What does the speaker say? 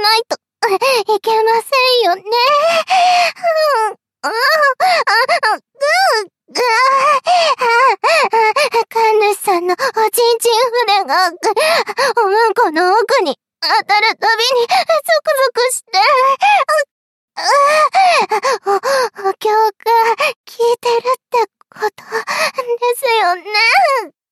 ないといけませんよね。神主さんのおちんちん船が、おうんこの奥に当たるたびにゾクゾクして、お経が聞いてるってことですよね。